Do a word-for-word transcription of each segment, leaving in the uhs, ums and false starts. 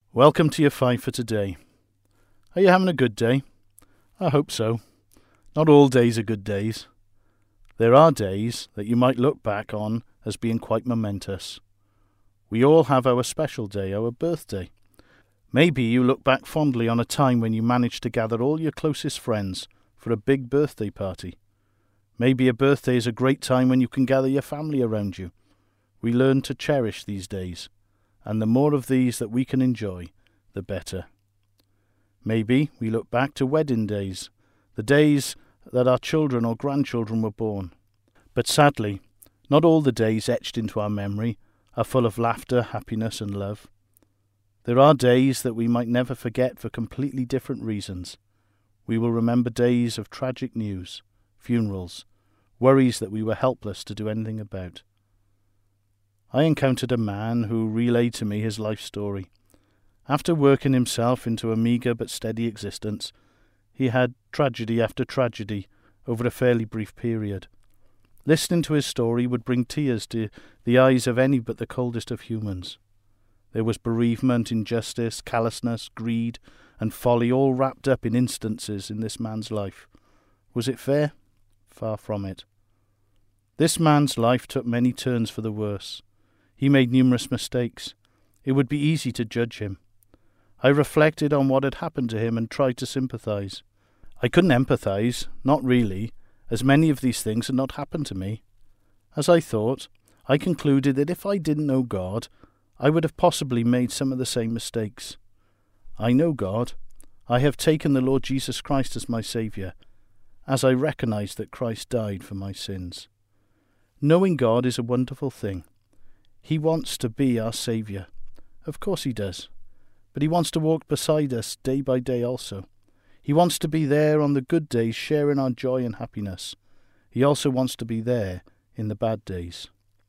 Welcome to your five for today. Are you having a good day? I hope so. Not all days are good days. There are days that you might look back on as being quite momentous. We all have our special day, our birthday. Maybe you look back fondly on a time when you managed to gather all your closest friends for a big birthday party. Maybe a birthday is a great time when you can gather your family around you. We learn to cherish these days, and the more of these that we can enjoy, the better. Maybe we look back to wedding days, the days that our children or grandchildren were born. But sadly, not all the days etched into our memory are full of laughter, happiness and love. There are days that we might never forget for completely different reasons. We will remember days of tragic news, funerals, worries that we were helpless to do anything about. I encountered a man who relayed to me his life story. After working himself into a meagre but steady existence, he had tragedy after tragedy over a fairly brief period. Listening to his story would bring tears to the eyes of any but the coldest of humans. There was bereavement, injustice, callousness, greed, and folly all wrapped up in instances in this man's life. Was it fair? Far from it. This man's life took many turns for the worse. He made numerous mistakes. It would be easy to judge him. I reflected on what had happened to him and tried to sympathize. I couldn't empathize, not really, as many of these things had not happened to me. As I thought, I concluded that if I didn't know God, I would have possibly made some of the same mistakes. I know God. I have taken the Lord Jesus Christ as my Saviour, as I recognize that Christ died for my sins. Knowing God is a wonderful thing. He wants to be our Saviour. Of course he does. But he wants to walk beside us day by day also. He wants to be there on the good days, sharing our joy and happiness. He also wants to be there in the bad days.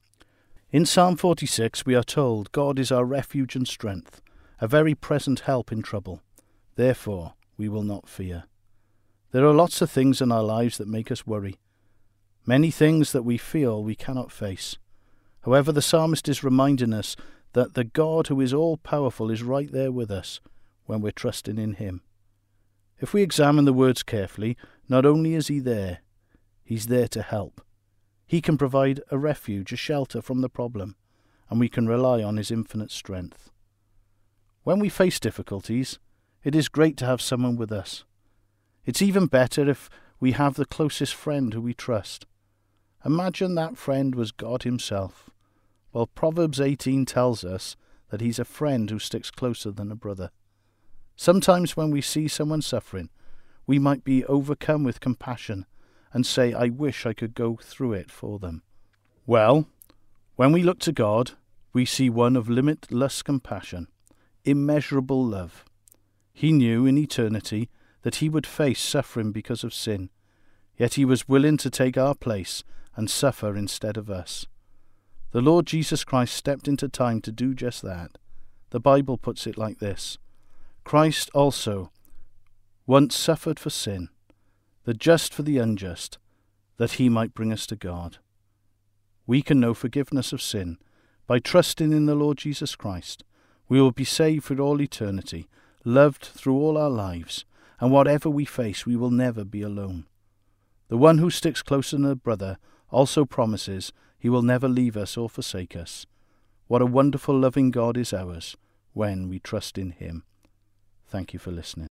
In Psalm forty-six we are told, God is our refuge and strength, a very present help in trouble. Therefore we will not fear. There are lots of things in our lives that make us worry. Many things that we feel we cannot face. However, the psalmist is reminding us that the God who is all-powerful is right there with us when we're trusting in him. If we examine the words carefully, not only is he there, he's there to help. He can provide a refuge, a shelter from the problem, and we can rely on his infinite strength. When we face difficulties, it is great to have someone with us. It's even better if we have the closest friend who we trust. Imagine that friend was God himself. Well, Proverbs eighteen tells us that he's a friend who sticks closer than a brother. Sometimes when we see someone suffering, we might be overcome with compassion and say, I wish I could go through it for them. Well, when we look to God, we see one of limitless compassion, immeasurable love. He knew in eternity that he would face suffering because of sin, yet he was willing to take our place and suffer instead of us. The Lord Jesus Christ stepped into time to do just that. The Bible puts it like this: Christ also once suffered for sin, the just for the unjust, that he might bring us to God. We can know forgiveness of sin by trusting in the Lord Jesus Christ. We will be saved for all eternity, loved through all our lives, and whatever we face, we will never be alone. The one who sticks closer than a brother also promises he will never leave us or forsake us. What a wonderful, loving God is ours when we trust in him. Thank you for listening.